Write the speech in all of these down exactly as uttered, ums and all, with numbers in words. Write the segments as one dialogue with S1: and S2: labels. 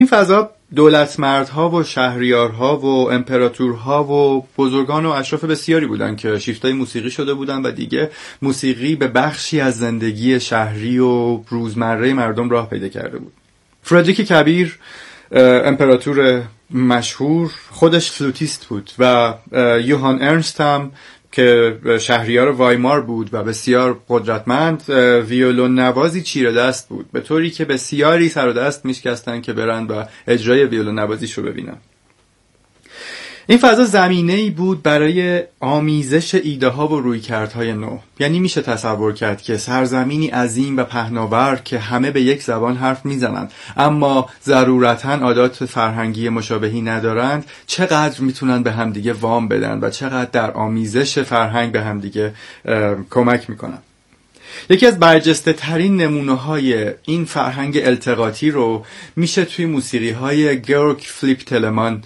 S1: این فضا دولتمردها و شهریارها و امپراتورها و بزرگان و اشراف بسیاری بودن که شیفتای موسیقی شده بودن و دیگه موسیقی به بخشی از زندگی شهری و روزمره مردم راه پیدا کرده بود. فردریک کبیر، امپراتور مشهور، خودش فلوتیست بود و یوهان ارنست هم که شهریار وایمار بود و بسیار قدرتمند، ویولون نوازی چیره دست بود، به طوری که بسیاری سر و دست میشکستن که برن و اجرای ویولون نوازیش رو ببینن. این فضا زمینه‌ای بود برای آمیزش ایده ها و رویکردهای نو. یعنی میشه تصور کرد که سرزمینی عظیم و پهناور که همه به یک زبان حرف میزنند اما ضرورتاً عادات فرهنگی مشابهی ندارند، چقدر میتونن به همدیگه وام بدن و چقدر در آمیزش فرهنگ به همدیگه کمک میکنن. یکی از برجسته ترین نمونه های این فرهنگ التقاطی رو میشه توی موسیقی های گیورگ فلیپ تلمان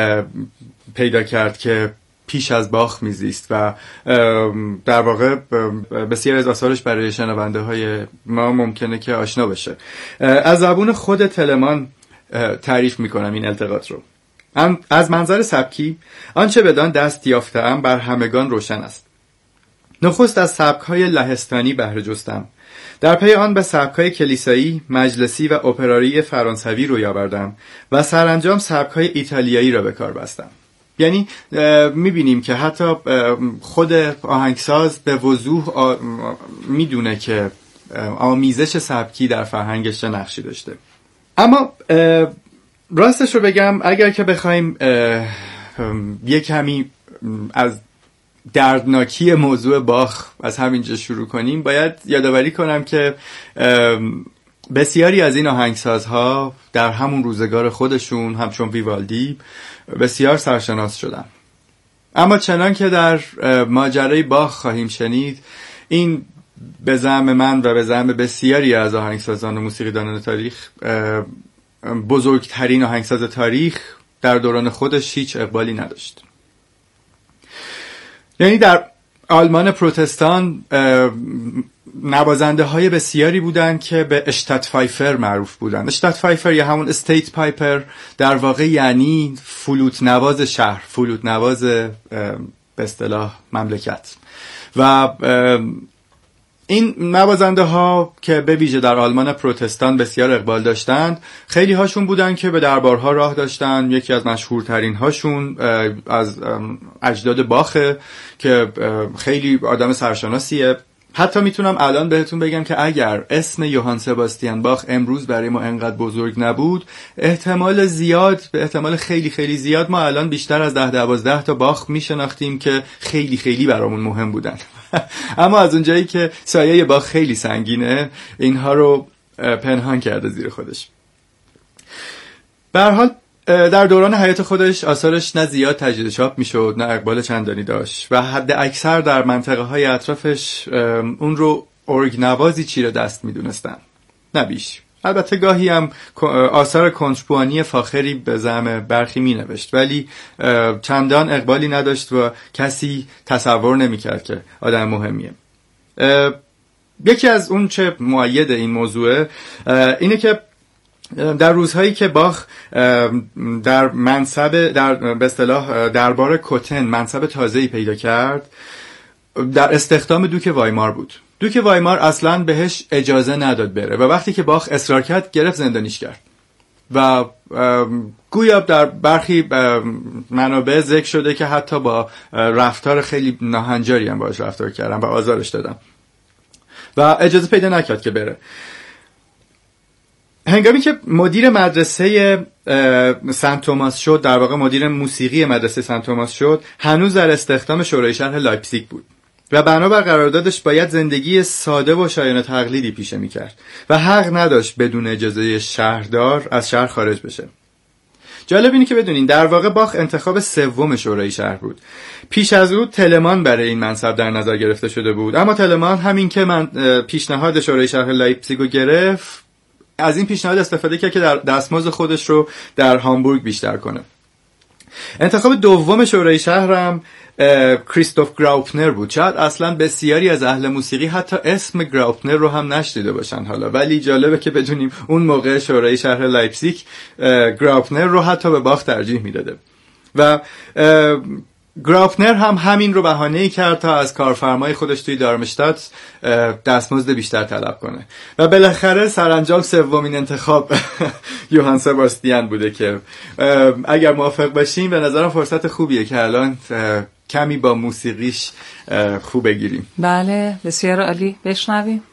S1: پیدا کرد که پیش از باخ میزیست و در واقع بسیار از آثارش برای شنونده های ما ممکنه که آشنا بشه. از زبون خود تلمان تعریف میکنم این التقاط رو. از منظر سبکی آنچه بدان دست یافته‌ام بر همگان روشن است. نخست از سبک‌های لهستانی بهره جستم. در پی آن به سبک‌های کلیسایی، مجلسی و اپرایی فرانسوی روی آوردم و سرانجام سبک‌های ایتالیایی را به کار بستم. یعنی می‌بینیم که حتی خود آهنگساز به وضوح می‌دونه که آمیزش سبکی در فرهنگش چه نقشی داشته. اما راستش رو بگم، اگر که بخوایم یه کمی از دردناکی موضوع باخ از همینجا شروع کنیم، باید یادآوری کنم که بسیاری از این آهنگسازها در همون روزگار خودشون همچون ویوالدی بسیار سرشناس شدن. اما چنان که در ماجرای باخ خواهیم شنید، این به زعم من و به زعم بسیاری از آهنگسازان و موسیقیدانان تاریخ بزرگترین آهنگساز تاریخ در دوران خودش هیچ اقبالی نداشت. یعنی در آلمان پروتستان نوازنده های بسیاری بودند که به اشتاتفایفر معروف بودند. اشتاتفایفر یا همون استیت پایپر در واقع یعنی فلوت نواز شهر، فلوت نواز به اصطلاح مملکت. و این نوازنده ها که به ویژه در آلمان پروتستان بسیار اقبال داشتند، خیلی هاشون بودن که به دربارها راه داشتن. یکی از مشهورترین هاشون از اجداد باخه که خیلی آدم سرشناسیه. حتی میتونم الان بهتون بگم که اگر اسم یوهان سباستیان باخ امروز برای ما انقدر بزرگ نبود، احتمال زیاد، به احتمال خیلی خیلی زیاد ما الان بیشتر از ده دوازده تا باخ میشناختیم که خیلی خیلی برامون مهم بودن. اما از اونجایی که سایه باخ خیلی سنگینه، اینها رو پنهان کرده زیر خودش. به هر حال در دوران حیات خودش آثارش نه زیاد تجدید چاپ میشد نه اقبال چندانی داشت و حد اکثر در منطقه های اطرافش اون رو ارگ نوازی چیره دست میدونستن، نه بیش. البته گاهی هم آثار کنتربوانی فاخری به زعم برخی می نوشت، ولی چندان اقبالی نداشت و کسی تصور نمی کرد که آدم مهمیه. یکی از اون چه مؤید این موضوعه اینه که در روزهایی که باخ در منصب در به اصطلاح دربار کوتن منصب تازه‌ای پیدا کرد، در استخدام دوک وایمار بود. دوک وایمار اصلاً بهش اجازه نداد بره و وقتی که باخ اصرار کرد گرفت زندانیش کرد و گویا در برخی منابع ذکر شده که حتی با رفتار خیلی ناهنجاری هم باش رفتار کردن و آزارش دادن و اجازه پیدا نکرد که بره. هنگامی که مدیر مدرسه سنت توماس شد، در واقع مدیر موسیقی مدرسه سنت توماس شد، هنوز در استخدام شورای شهر لایپزیگ بود و بنابر قراردادش باید زندگی ساده و شایان تقلیدی پیشه میکرد و حق نداشت بدون اجازه شهردار از شهر خارج بشه. جالب اینه که بدونین در واقع باخ انتخاب سوم شورای شهر بود. پیش از او تلمان برای این منصب در نظر گرفته شده بود، اما تلمان همین که من پیشنهاد شورای شهر لایپزیگ رو گرفت، از این پیشنهاد استفاده کرد که در دستمزد خودش رو در هامبورگ بیشتر کنه. انتخاب دوم شورای شهر هم کریستوف گراوپنر بود. شاید اصلا بسیاری از اهل موسیقی حتی اسم گراوپنر رو هم نشنیده باشن حالا، ولی جالبه که بدونیم اون موقع شورای شهر لایپزیگ گراوپنر رو حتی به باخ ترجیح میداده و گراوپنر هم همین رو بهانه‌ای کرد تا از کارفرمای خودش توی دارمشتات دستمزد بیشتر طلب کنه و بالاخره سرانجام سومین انتخاب یوهان سباستیان بوده که اگر موافق باشیم به نظرم فرصت خوبیه که الان کمی با موسیقیش خوب بگیریم.
S2: بله بسیار عالی، بشنویم.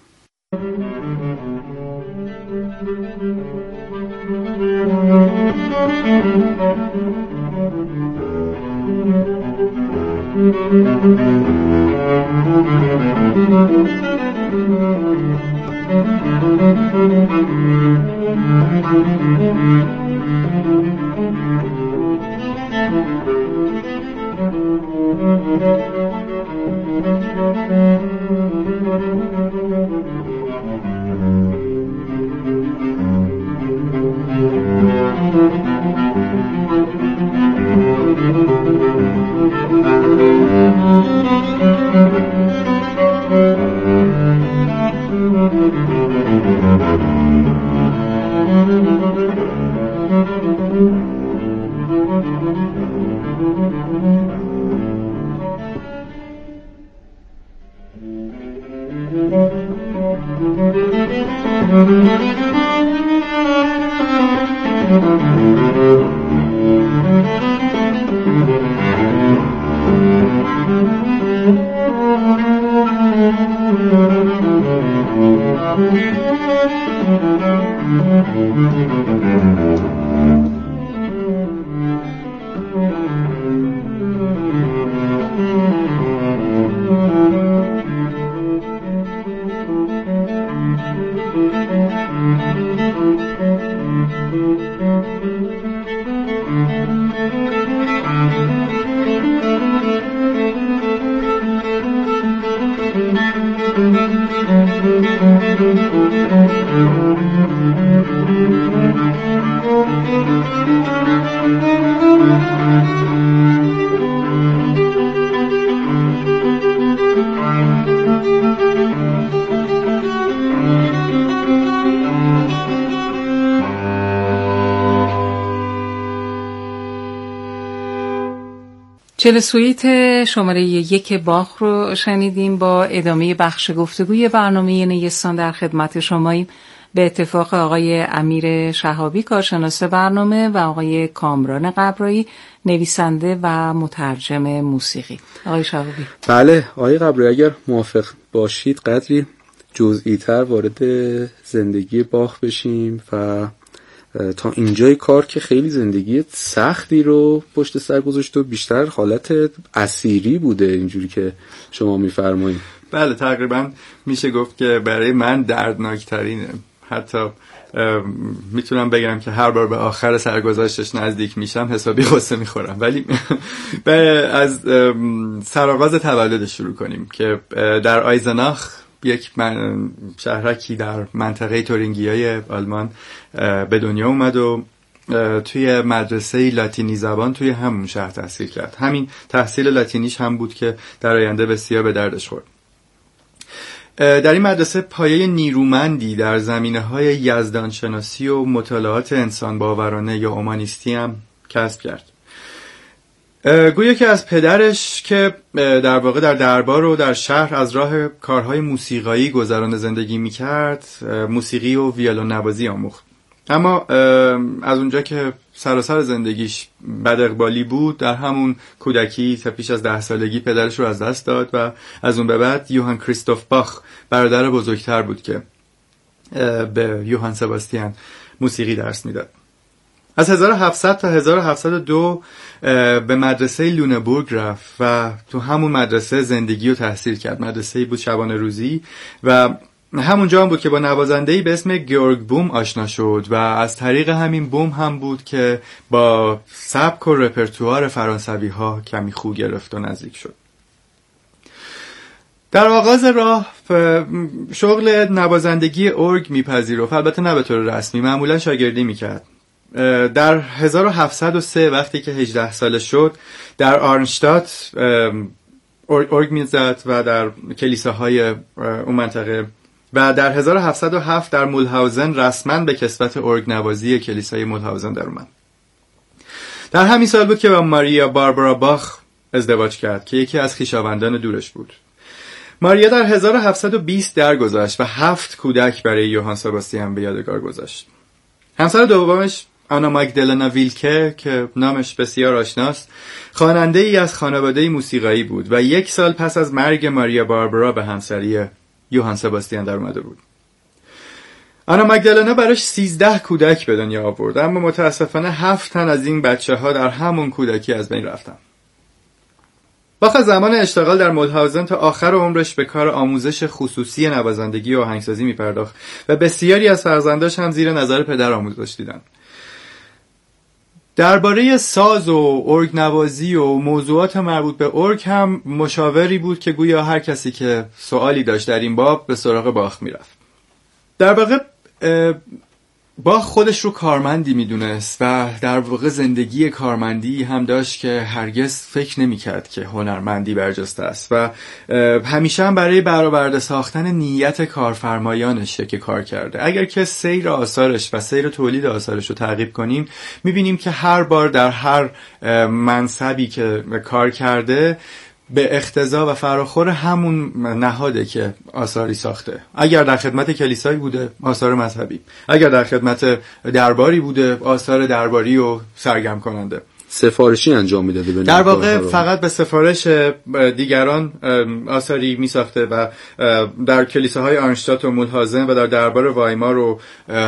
S2: چهل سویت شماره یک باخ رو شنیدیم. با ادامه بخش گفتگوی برنامه نیستان در خدمت شماییم. به اتفاق آقای امیر شهابی کارشناس برنامه و آقای کامران قبرایی نویسنده و مترجم موسیقی. آقای شهابی.
S3: بله آقای قبرایی اگر موافق باشید قدری جزئی تر وارد زندگی باخ بشیم و تا اینجای کار که خیلی زندگی سختی رو پشت سر گذاشته و بیشتر حالت اسیری بوده اینجوری که شما میفرمایید.
S1: بله تقریبا میشه گفت که برای من دردناکترینه. حتی میتونم بگم که هر بار به آخر سرگذشتش نزدیک میشم حسابی غصه میخورم. ولی از سرآغاز تولدش شروع کنیم که در آیزناخ یک من شهرکی در منطقه تورینگیای آلمان به دنیا اومد و توی مدرسه لاتینی زبان توی همون شهر تحصیل کرد. همین تحصیل لاتینیش هم بود که در آینده بسیار به دردش خورد. در این مدرسه پایه نیرومندی در زمینه‌های یزدانشناسی و مطالعات انسان باورانه یا اومانیستی هم کسب کرد. گویا که از پدرش که در واقع در دربار و در شهر از راه کارهای موسیقایی گذران زندگی میکرد موسیقی و ویولون نوازی آموخت. اما از اونجا که سراسر زندگیش بد اقبالی بود در همون کودکی تا پیش از ده سالگی پدرش رو از دست داد و از اون به بعد یوهان کریستوف باخ برادر بزرگتر بود که به یوهان سباستیان موسیقی درس میداد. از هزار و هفتصد تا هزار و هفتصد و دو به مدرسه لونبورگ رفت و تو همون مدرسه زندگی و تحصیل کرد. مدرسه‌ای بود شبانه روزی و همونجا هم بود که با نوازنده‌ای به اسم گیورگ بوم آشنا شد و از طریق همین بوم هم بود که با سبک و رپرتوار فرانسوی‌ها کمی خو گرفت و نزدیک شد. در آغاز راه شغل نوازندگی ارگ میپذیرفت، البته نه به طور رسمی، معمولا شاگردی میکرد. در هزار و هفتصد و سه وقتی که هجده ساله شد در آرنشتات ارگ میزد و در کلیساهای اون منطقه و در هزار و هفتصد و هفت در مولهاوزن رسما به کسوت ارگ نوازی کلیسای مولهاوزن در اومد. در همین سال بود که با ماریا باربارا باخ ازدواج کرد که یکی از خویشاوندان دورش بود. ماریا در هزار و هفتصد و بیست درگذشت و هفت کودک برای یوهان سباستیان به یادگار گذاشت. همسر دومش آنا ماگدالنا ویلکه که نامش بسیار آشناست، خواننده ای از خانواده موسیقایی بود و یک سال پس از مرگ ماریا باربارا به همسری یوهان سباستیان در اومده بود. آنا ماگدالنا براش سیزده کودک به دنیا آورد، اما متاسفانه هفت تن از این بچه ها در همون کودکی از بین رفتن. باخ از زمان اشتغال در مولهاوزن تا آخر عمرش به کار آموزش خصوصی نوازندگی و آهنگسازی می پرداخت و بسیاری از فرزنداش هم زیر نظر پدر آموزش دیدن. درباره ساز و ارگ نوازی و موضوعات مربوط به ارگ هم مشاوری بود که گویا هر کسی که سوالی داشت در این باب به سراغ باخ میرفت. در واقع باخ خودش رو کارمندی میدونست و در واقع زندگی کارمندی هم داشت که هرگز فکر نمیکرد که هنرمندی برجسته است و همیشه هم برای برآورده ساختن نیت کارفرمایانشه که کار کرده. اگر که سیر آثارش و سیر تولید آثارش رو تعقیب کنیم میبینیم که هر بار در هر منصبی که کار کرده به اقتضا و فراخور همون نهاده که آثاری ساخته. اگر در خدمت کلیسایی بوده آثار مذهبی، اگر در خدمت درباری بوده آثار درباری و سرگرم کننده،
S3: سفارشی انجام میداده. به
S1: در واقع فقط به سفارش دیگران آثاری میساخته و در کلیساهای آرنشتات و مولهاوزن و در دربار وایمار و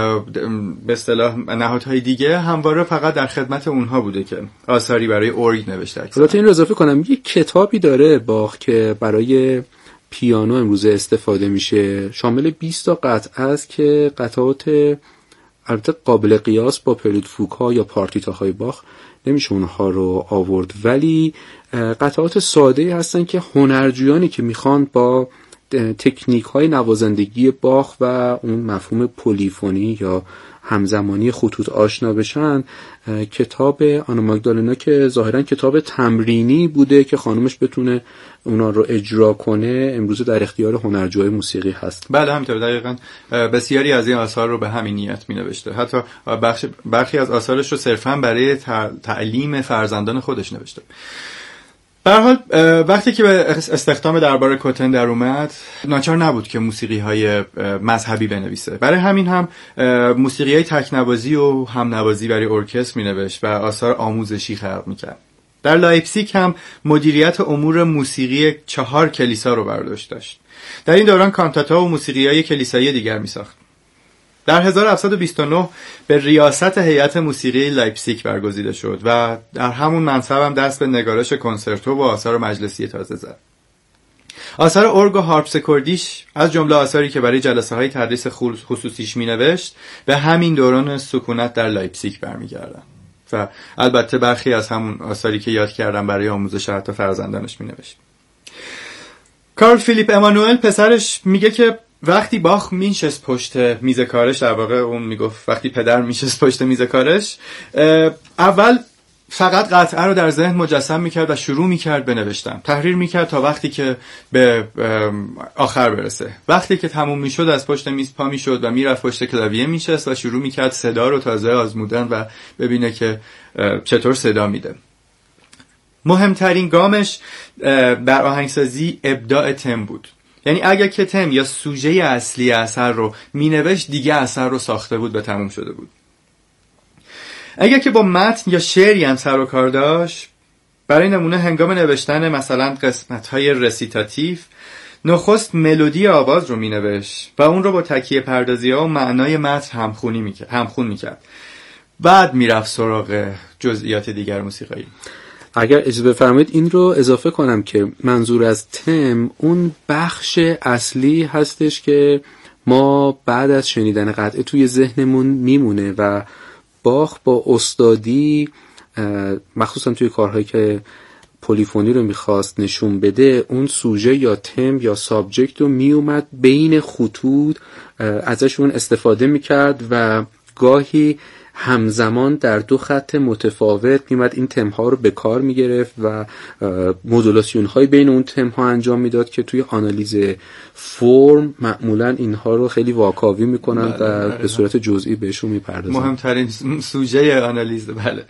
S1: به اصطلاح نهادهای دیگه همواره فقط در خدمت اونها بوده که آثاری برای ارگ نوشته.
S3: البته این رو اضافه کنم یک کتابی داره باخ که برای پیانو امروزه استفاده میشه، شامل بیست تا قطعه است که قطعات البته قابل قیاس با پرلود فوک‌ها یا پارتیتاهای باخ نمیشه اونها رو آورد، ولی قطعات ساده هستن که هنرجویانی که میخوان با تکنیک های نوازندگی باخ و اون مفهوم پلیفونی یا همزمانی خطوط آشنا بشن، کتاب آنا ماگدالنا که ظاهرا کتاب تمرینی بوده که خانومش بتونه اونا رو اجرا کنه، امروز در اختیار هنرجوهای موسیقی هست.
S1: بله همینطور، دقیقاً بسیاری از این آثار رو به همین نیت می نوشته، حتی بخش برخی از آثارش رو صرفاً برای تعلیم فرزندان خودش نوشته. به هر حال وقتی که به استخدام دربار کوتن در اومد ناچار نبود که موسیقی های مذهبی بنویسه، برای همین هم موسیقی های تکنوازی و همنوازی برای ارکستر می نوشت و آثار آموزشی خلق می کرد. در لایپزیگ هم مدیریت امور موسیقی چهار کلیسا رو بر دوش داشت. در این دوران کانتاتا و موسیقی های کلیسایی دیگر می ساخت. در هزار و هفتصد و بیست و نه به ریاست هیئت موسیقی لایپزیگ برگزیده شد و در همون منصب هم دست به نگارش کنسرتو و آثار مجلسی تازه زد. آثار ارگ و هارپسکوردیش از جمله آثاری که برای جلسه های تدریس خصوصیش می نوشت به همین دوران سکونت در لایپزیگ برمیگردن و البته برخی از همون آثاری که یاد کردم برای آموزش حتی فرزندانش می نوشت. کارل فیلیپ امانوئل پسرش میگه که وقتی باخ مینشست پشت میز کارش، در واقع اون میگفت وقتی پدر میشست پشت میز کارش، اول فقط قطعه رو در ذهن مجسم میکرد و شروع میکرد به نوشتن، تحریر میکرد تا وقتی که به آخر برسه. وقتی که تموم میشد از پشت میز پا میشد و میرفت پشت کلاویه میشست و شروع میکرد صدا رو تازه آزمودن و ببینه که چطور صدا میده. مهمترین گامش در آهنگسازی ابداع تم بود. یعنی اگر که تم یا سوژه اصلی اثر رو مینوشت دیگه اثر رو ساخته بود و تموم شده بود. اگر که با متن یا شعری هم سر و کار داشت، برای نمونه هنگام نوشتن مثلا قسمت‌های رسیتاتیو نخست ملودی آواز رو مینوشت و اون رو با تکیه پردازی‌ها و معنای متن همخونی میکرد همخون میکرد بعد میرفت سراغ جزئیات دیگر موسیقایی.
S3: اگر اجازه بفرمایید این رو اضافه کنم که منظور از تم اون بخش اصلی هستش که ما بعد از شنیدن قطعه توی ذهنمون میمونه و باخ با استادی مخصوصا توی کارهایی که پلیفونی رو میخواست نشون بده، اون سوژه یا تم یا سابجکت رو میومد بین خطوط ازشون استفاده میکرد و گاهی همزمان در دو خط متفاوت میمد این تم‌ها رو به کار میگرفت و مدولاسیون های بین اون تم‌ها انجام میداد که توی آنالیز فرم معمولا اینها رو خیلی واکاوی میکنن و به صورت جزئی بهشون میپردازن.
S1: مهمترین سوژه آنالیز. بله.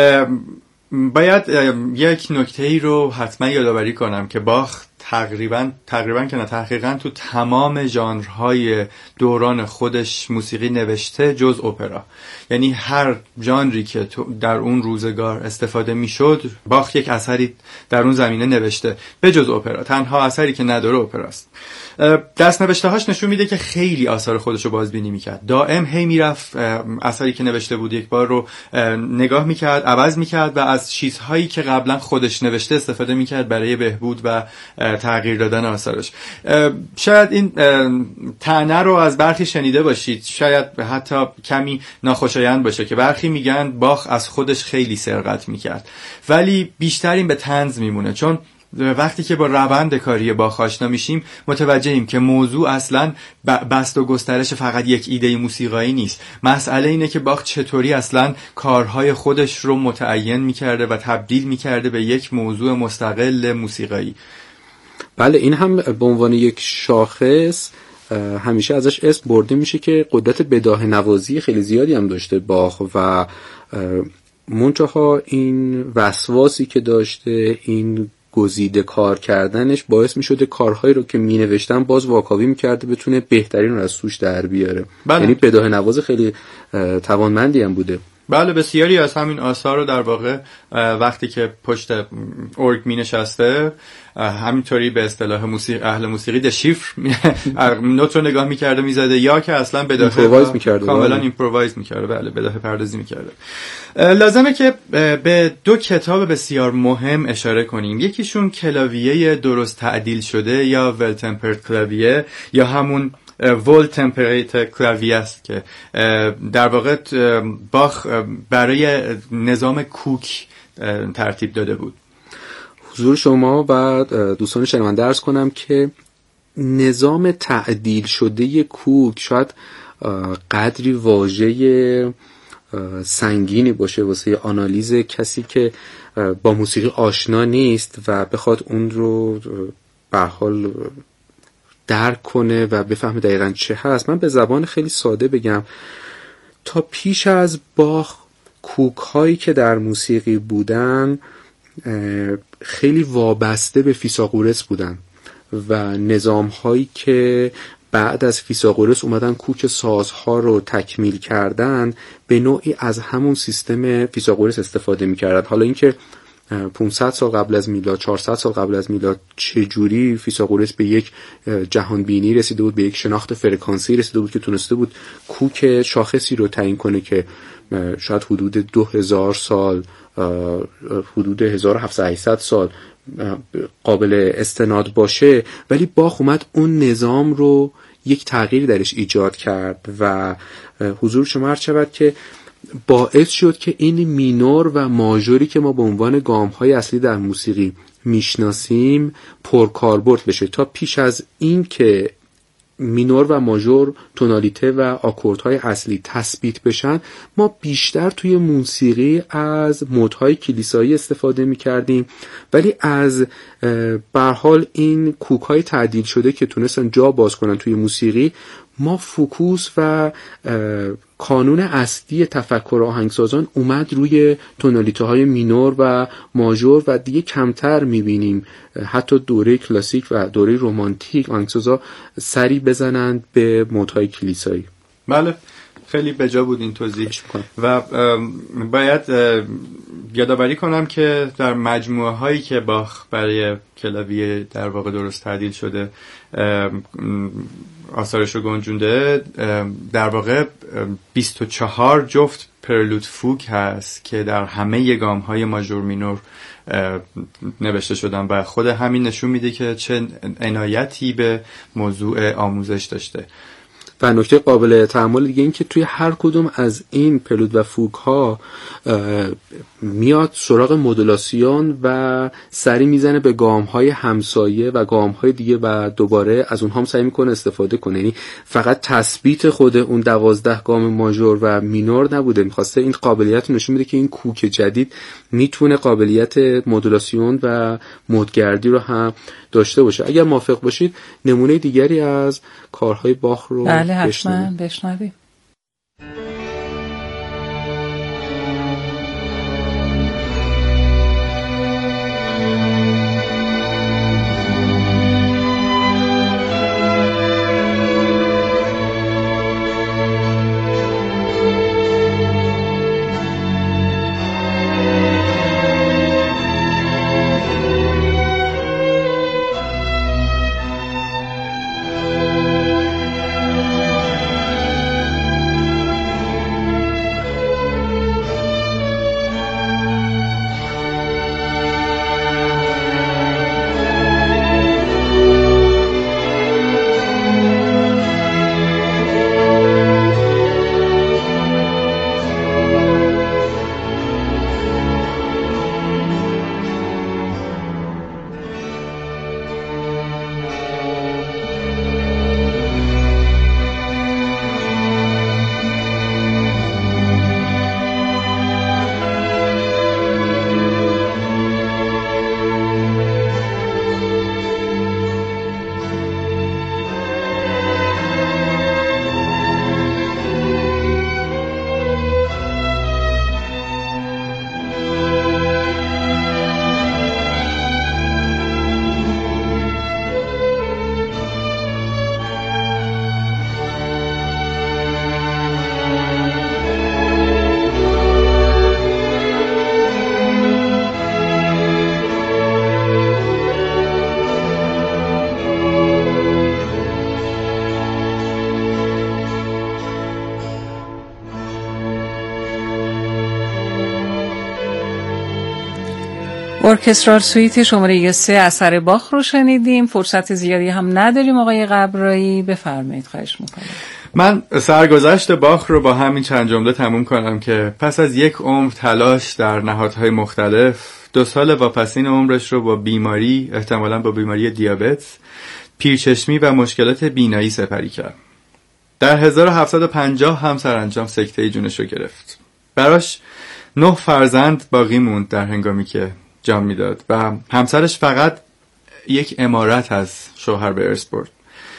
S1: باید یک نکته‌ای رو حتما یادآوری کنم که باخ تقریبا تقریبا که نه تحقیقا تو تمام ژانرهای دوران خودش موسیقی نوشته جز اپرا. یعنی هر ژانری که در اون روزگار استفاده میشد باخ یک اثری در اون زمینه نوشته به جز اپرا. تنها اثری که نداره اپراست. دست نوشته هاش نشون میده که خیلی آثار خودش رو بازبینی میکرد. دائم هی میرفت اثری که نوشته بود یک بار رو نگاه میکرد، عوض میکرد و از چیزهایی که قبلا خودش نوشته استفاده میکرد برای بهبود و تغییر دادن آثارش. شاید این طعنه رو از برخی شنیده باشید، شاید حتی کمی ناخوشایند باشه که برخی میگن باخ از خودش خیلی سرقت میکرد، ولی بیشتر این به طنز میمونه، چون وقتی که با روند کاری باخ آشنا میشیم متوجهیم که موضوع اصلا بست و گسترش فقط یک ایده موسیقایی نیست. مسئله اینه که باخ چطوری اصلا کارهای خودش رو متعین میکرده و تبدیل میکرده به یک موضوع مستقل موسیقایی.
S3: بله، این هم به عنوان یک شاخص همیشه ازش اسم برده میشه که قدرت بداهه نوازی خیلی زیادی هم داشته باخ و منتها این وسواسی که داشته، این گزیده کار کردنش باعث میشده کارهایی رو که مینوشتن باز واکاوی میکرده بتونه بهترین رو از سوش در بیاره.
S1: بله.
S3: یعنی بداهه نواز خیلی توانمندی هم بوده.
S1: بله، بسیاری از همین آثار رو در واقع وقتی که پشت ارگ می نشسته همینطوری به اصطلاح موسیقی اهل موسیقی ده شیفر نوت رو نگاه میکرده میزده، یا که اصلا بداهه
S3: میکرده،
S1: کاملا ایمپرووایز میکرده. بله، بداهه پردازی میکرده. لازمه که به دو کتاب بسیار مهم اشاره کنیم. یکیشون کلاویه درست تعدیل شده یا ول تمپرد کلاویه یا همون ول تمپریت کلاویه است که در واقع باخ برای نظام کوک ترتیب داده بود.
S3: حضور شما و دوستان شنونده عرض کنم که نظام تعدیل شده کوک شاید قدری واژه سنگینی باشه واسه آنالیز کسی که با موسیقی آشنا نیست و بخواد اون رو به حال درک کنه و بفهمه دقیقاً چه هست. من به زبان خیلی ساده بگم، تا پیش از باخ کوک هایی که در موسیقی بودن خیلی وابسته به فیثاغورس بودن و نظام هایی که بعد از فیثاغورس اومدن کوک سازها رو تکمیل کردن به نوعی از همون سیستم فیثاغورس استفاده میکردن. حالا اینکه پانصد سال قبل از میلاد، چهارصد سال قبل از میلاد چجوری فیثاغورس به یک جهان بینی رسیده بود، به یک شناخت فرکانسی رسیده بود که تونسته بود کوک شاخصی رو تعیین کنه که شاید حدود دو هزار سال، حدود هزار و هفتصد هشتصد سال قابل استناد باشه، ولی باخ اومد اون نظام رو یک تغییر درش ایجاد کرد و حضور شما عرض شود که باعث شد که این مینور و ماژوری که ما به عنوان گام‌های اصلی در موسیقی میشناسیم پرکاربرد بشه. تا پیش از این که مینور و ماژور تونالیته و آکوردهای اصلی تثبیت بشن، ما بیشتر توی موسیقی از مودهای کلیسایی استفاده می‌کردیم، ولی از به هر حال این کوک‌های تعدیل شده که تونستن جا باز کنن توی موسیقی، ما فوکوس و کانون اصلی تفکر آهنگسازان اومد روی تونالیته های مینور و ماژور و دیگه کمتر میبینیم حتی دوره کلاسیک و دوره رمانتیک آهنگسازا سری بزنند به مودهای کلیسایی.
S1: بله، خیلی بجا بود این توضیح و باید یادآوری کنم که در مجموعه هایی که باخ برای کلاویه در واقع درست تعدیل شده آثارش رو گنجونده، در واقع بیست و چهار جفت پرلود فوگ هست که در همه گام های ماژور مینور نوشته شدن و خود همین نشون میده که چه عنایتی به موضوع آموزش داشته.
S3: و نکته قابل تأمل دیگه این که توی هر کدوم از این پلود و فوگ ها میاد سراغ مدولاسیون و سری میزنه به گام های همسایه و گام های دیگه و دوباره از اونها هم سعی میکنه استفاده کنه. یعنی فقط تثبیت خود اون دوازده گام ماژور و مینور نبوده، میخواسته این قابلیت نشون میده که این کوک جدید میتونه قابلیت مدولاسیون و مدگردی رو هم داشته باشه. اگر موافق باشید نمونه دیگری از کارهای باخ رو
S2: بله حتما بشنویم. ارکسترال سویت شماره سه اثر باخ رو شنیدیم. فرصت زیادی هم نداریم آقای قبرایی، بفرمایید خواهش میکنم.
S1: من سرگذشت باخ رو با همین چند جمله تموم کنم که پس از یک عمر تلاش در نهادهای مختلف، دو سال واپسین عمرش رو با بیماری، احتمالاً با بیماری دیابت، پیرچشمی و مشکلات بینایی سپری کرد. در هزار و هفتصد و پنجاه هم سرانجام سکته جونش رو گرفت. براش نه فرزند باقی موند در هنگامی که جان میداد و همسرش فقط یک امارت از شوهر به ارث برد.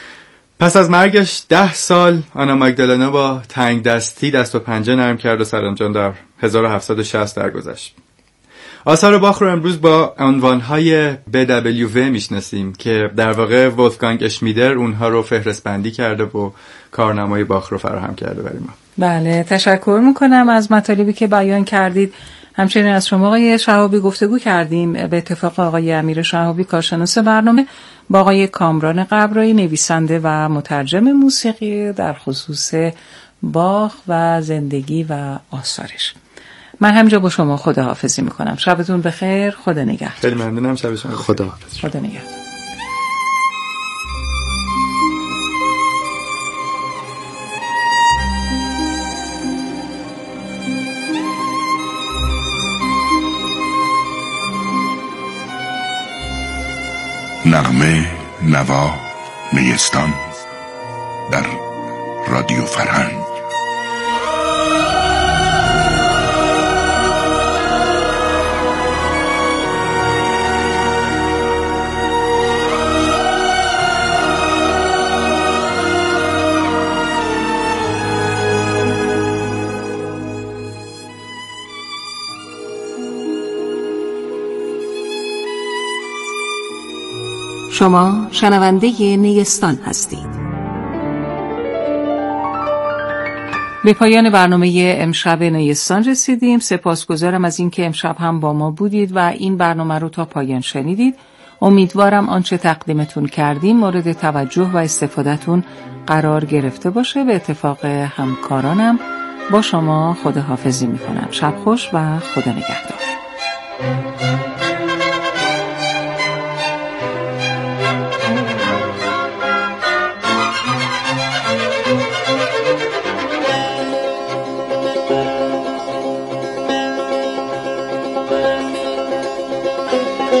S1: پس از مرگش ده سال آنا ماگدالنا با تنگ دستی دست و پنجه نرم کرد و سرانجام در هزار و هفتصد و شصت درگذشت. آثار باخ رو امروز با عنوانهای بی دبلیو وی میشناسیم که در واقع ولفگانگ اشمیدر اونها رو فهرست بندی کرده و کارنامای باخ رو فراهم کرده برای ما.
S2: بله، تشکر میکنم از مطالبی که بیان کردید. همچنین از شما آقای شهابی گفتگو کردیم. به اتفاق آقای امیر شهابی کارشناس برنامه با آقای کامران قبرایی نویسنده و مترجم موسیقی در خصوص باخ و زندگی و آثارش. من همینجا با شما خداحافظی میکنم. شبتون بخیر. خدا نگهدار.
S1: خیلی ممنونم. شب شما بخیر.
S3: خداحافظ.
S2: خدا نگهدار.
S4: نغمه، نوا، نیستان در رادیو فرهنگ.
S2: شما شنونده نیستان هستید. به پایان برنامه امشب نیستان رسیدیم. سپاسگزارم از اینکه امشب هم با ما بودید و این برنامه رو تا پایان شنیدید. امیدوارم آنچه تقدیمتون کردیم مورد توجه و استفادهتون قرار گرفته باشه. به اتفاق همکارانم با شما خداحافظی میکنم. شب خوش و خدا نگهدار. Thank you.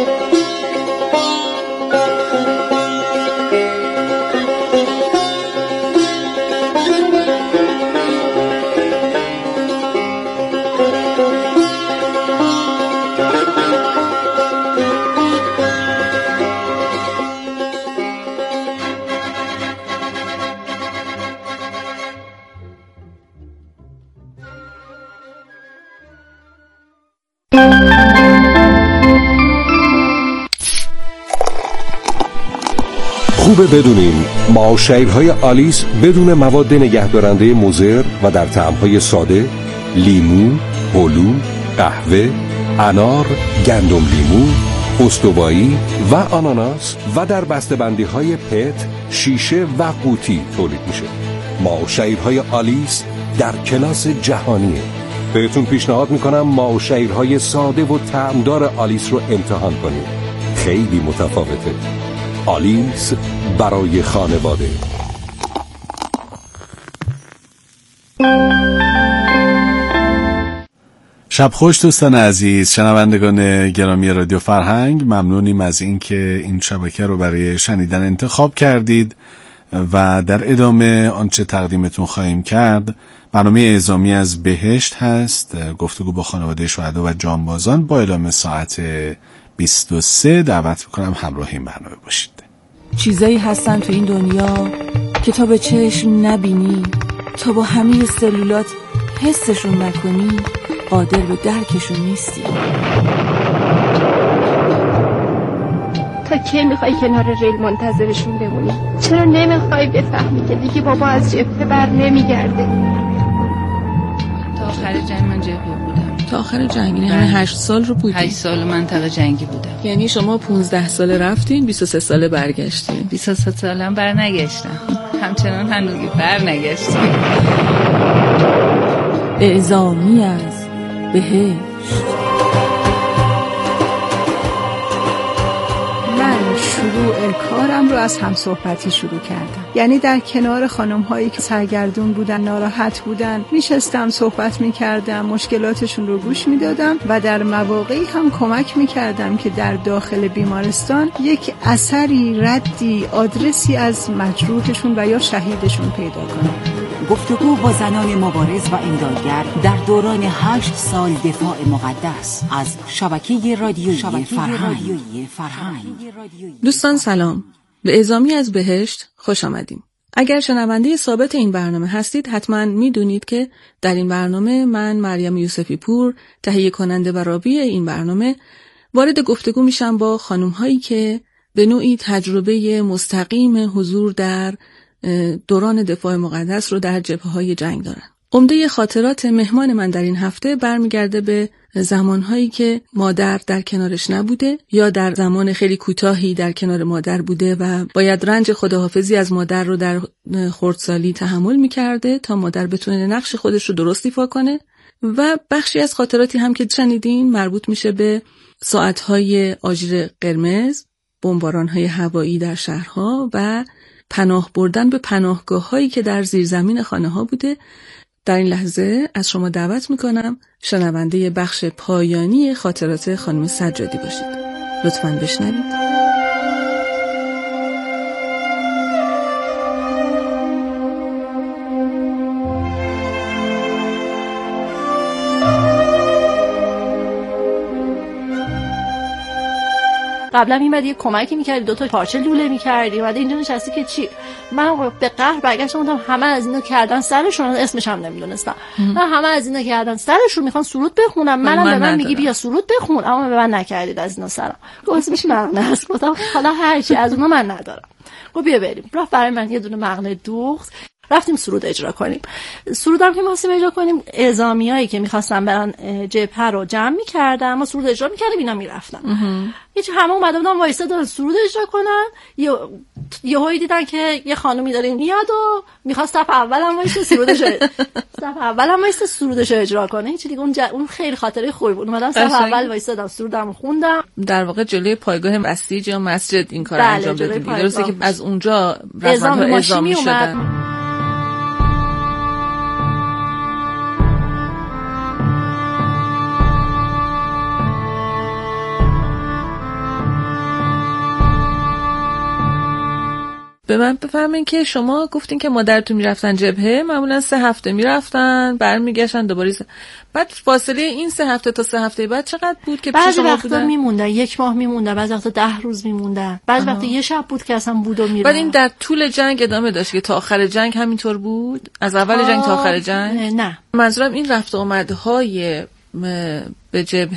S5: خوبه بدونین معاشرهای آلیس بدون مواد نگهدارنده مضر و در طعم‌های ساده، لیمو، هلو، قهوه، انار، گندم لیمو، استوایی و آناناس و در بسته‌بندی‌های پت، شیشه و قوطی تولید میشه. معاشرهای آلیس در کلاس جهانیه. بهتون پیشنهاد میکنم معاشرهای ساده و طعمدار آلیس رو امتحان کنید. خیلی متفاوته. آلیس برای خانواده.
S6: شب خوش دوستان عزیز، شنوندگان گرامی رادیو فرهنگ، ممنونیم از اینکه این شبکه رو برای شنیدن انتخاب کردید و در ادامه آنچه تقدیمتون خواهیم کرد برنامه اعزامی از بهشت هست، گفتگو با خانواده شهدا و جانبازان با اعلام ساعت بیست و سه. دعوت میکنم همراه این برنامه باشید.
S7: چیزایی هستن تو این دنیا که تا به چشم نبینی، تا با همه سلولات حسشون نکنی، قادر به درکشون نیستی.
S8: تا کی میخوای کنار ریل منتظرشون بمونی؟ چرا نمیخوای بفهمی که دیگه بابا از جبهه بر نمیگرده؟
S2: تا آخر جنگ من جبهه بودم.
S7: تا آخر جنگ؟ یعنی همه هشت سال رو بودی؟
S2: هشت سال منطقه جنگی بودم.
S7: یعنی شما پونزده ساله رفتین، بیست و سه ساله برگشتین؟
S2: بیست و سه ساله هم برنگشتم، همچنان هنوزی برنگشتم.
S7: اعزامی از بهشت.
S9: شروع کارم رو از همصحبتی شروع کردم، یعنی در کنار خانم هایی که سرگردون بودن، ناراحت بودن، میشستم صحبت میکردم، مشکلاتشون رو گوش میدادم و در مواقعی هم کمک میکردم که در داخل بیمارستان یک اثری، ردی، آدرسی از مجروحشون و یا شهیدشون پیدا کنم.
S10: گفتگو با زنان مبارز و امدادگر در دوران هشت سال دفاع مقدس از شبکه رادیویی فرهنگ.
S7: دوستان سلام، به اعزامی از بهشت خوش آمدیم. اگر شنونده ثابت این برنامه هستید حتما میدونید که در این برنامه من مریم یوسفی پور، تهیه کننده و راوی این برنامه، وارد گفتگو میشم با خانم هایی که به نوعی تجربه مستقیم حضور در دوران دفاع مقدس رو در جبهه‌های جنگ دارن. عمده خاطرات مهمان من در این هفته برمیگرده به زمانهایی که مادر در کنارش نبوده یا در زمان خیلی کوتاهی در کنار مادر بوده و باید رنج خداحافظی از مادر رو در خردسالی تحمل می‌کرده تا مادر بتونه نقش خودش رو درست ایفا کنه. و بخشی از خاطراتی هم که شنیدین مربوط میشه به ساعت‌های آژیر قرمز، بمباران‌های هوایی در شهرها و پناه بردن به پناهگاه‌هایی که در زیرزمین خانه‌ها بوده. در این لحظه از شما دعوت میکنم شنونده بخش پایانی خاطرات خانم سجادی باشید. لطفاً بشنوید.
S11: قبلا میمدی یه کمکی میکردی، دوتا پارچه لوله میکردی، اومده اینجا نشستی که چی؟ من به قهر برگشتم گفتم همه از اینا کردن سرشون، اسمش هم نمیدونستم، من همه از اینا کردن سرشون میخوان سرود بخونم، منم من به من میگی بیا سرود بخون، اما به من نکردید از اینا سرم. گفت اسمش مغنه است. گفتم حالا هر چی از اونها من ندارم. گفت بیا بریم. رفت برای من یه دونه مغنه دوخت، رفتیم سرود اجرا کنیم. سرودم که می‌خواستیم اجرا کنیم، اعزامیایی که می‌خواستن برن جبهه رو جمع می‌کردن، ما سرود اجرا می‌کردیم، اینا می‌رفتن. هیچ همه اومده بودن وایسادن سرود اجرا کنن. یه یهو دیدن که یه خانومی داره میاد و می‌خواست صف اولم وایسه سرودش صف اولم وایسه سرودش اجرا کنه. هیچ دیگه اون ج... اون خیلی خاطره خوبی بود. اومدم صف اول وایسادم، سرودم خوندم.
S7: در واقع جلوی پایگاه بسیج یا مسجد این کارو انجام دادید. درسته که از اونجا رفتن اعزام می‌شدن. به من بفهمین که شما گفتین که مادرتون میرفتن جبهه، معمولا سه هفته میرفتن برمیگشتن دوباره س... بعد فاصله این سه هفته تا سه هفته بعد چقدر بود که
S11: بعضی وقتا میموندن یک ماه میموندن، بعضی وقتا ده روز میموندن، بعضی وقتا یه شب بود که اصلا بود و میره.
S7: بعد این در طول جنگ ادامه داشت که تا آخر جنگ همینطور بود، از اول جنگ تا آخر جنگ؟
S11: نه
S7: منظورم این رفت آمدهای به جبهه